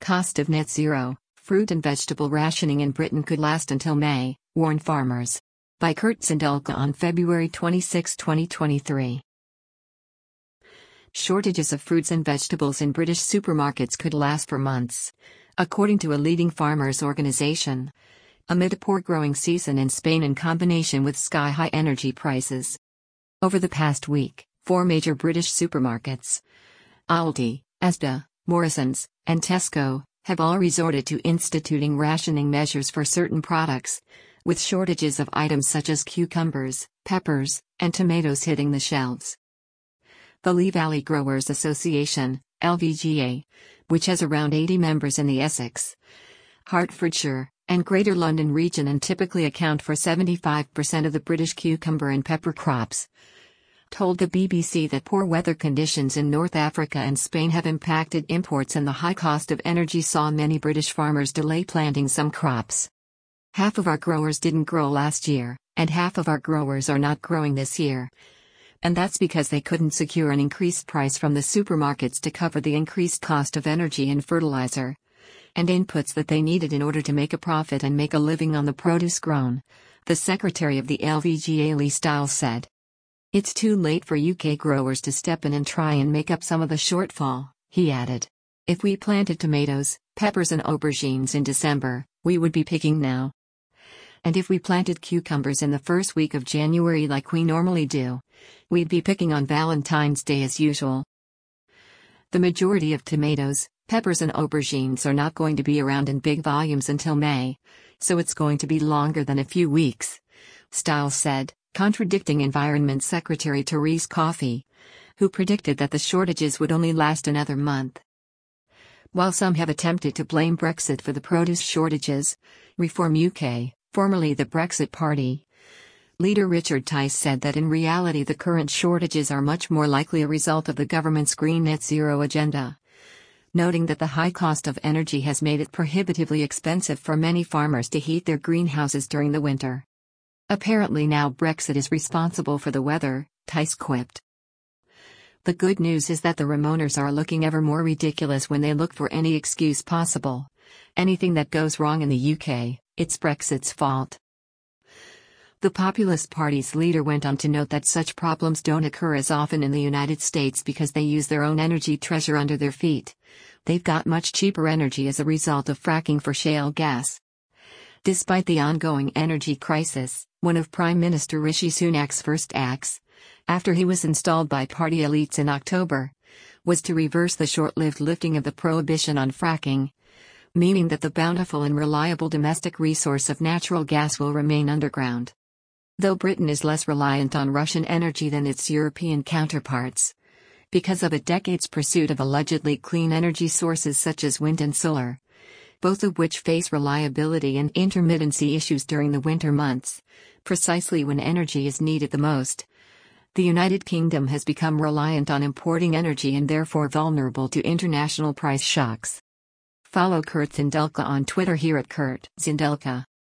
Cost of net zero, fruit and vegetable rationing in Britain could last until May, warn farmers. By Kurt Zindulka on February 26, 2023. Shortages of fruits and vegetables in British supermarkets could last for months, according to a leading farmers' organization, amid a poor growing season in Spain in combination with sky-high energy prices. Over the past week, 4 major British supermarkets, Aldi, Asda, Morrisons, and Tesco, have all resorted to instituting rationing measures for certain products, with shortages of items such as cucumbers, peppers, and tomatoes hitting the shelves. The Lee Valley Growers Association, LVGA, which has around 80 members in the Essex, Hertfordshire, and Greater London region and typically account for 75% of the British cucumber and pepper crops, told the BBC that poor weather conditions in North Africa and Spain have impacted imports and the high cost of energy saw many British farmers delay planting some crops. Half of our growers didn't grow last year, and half of our growers are not growing this year. And that's because they couldn't secure an increased price from the supermarkets to cover the increased cost of energy and fertilizer and inputs that they needed in order to make a profit and make a living on the produce grown, the secretary of the LVGA Lee Stiles said. It's too late for UK growers to step in and try and make up some of the shortfall, he added. If we planted tomatoes, peppers and aubergines in December, we would be picking now. And if we planted cucumbers in the first week of January like we normally do, we'd be picking on Valentine's Day as usual. The majority of tomatoes, peppers and aubergines are not going to be around in big volumes until May, so it's going to be longer than a few weeks, Stiles said, contradicting Environment Secretary Therese Coffey, who predicted that the shortages would only last another month. While some have attempted to blame Brexit for the produce shortages, Reform UK, formerly the Brexit Party, leader Richard Tice said that in reality the current shortages are much more likely a result of the government's green net zero agenda, noting that the high cost of energy has made it prohibitively expensive for many farmers to heat their greenhouses during the winter. Apparently now Brexit is responsible for the weather, Tice quipped. The good news is that the Remoaners are looking ever more ridiculous when they look for any excuse possible. Anything that goes wrong in the UK, it's Brexit's fault. The Populist Party's leader went on to note that such problems don't occur as often in the United States because they use their own energy treasure under their feet. They've got much cheaper energy as a result of fracking for shale gas. Despite the ongoing energy crisis, one of Prime Minister Rishi Sunak's first acts, after he was installed by party elites in October, was to reverse the short-lived lifting of the prohibition on fracking, meaning that the bountiful and reliable domestic resource of natural gas will remain underground. Though Britain is less reliant on Russian energy than its European counterparts, because of a decade's pursuit of allegedly clean energy sources such as wind and solar, both of which face reliability and intermittency issues during the winter months, precisely when energy is needed the most, the United Kingdom has become reliant on importing energy and therefore vulnerable to international price shocks. Follow Kurt Zindulka on Twitter here at Kurt Zindulka.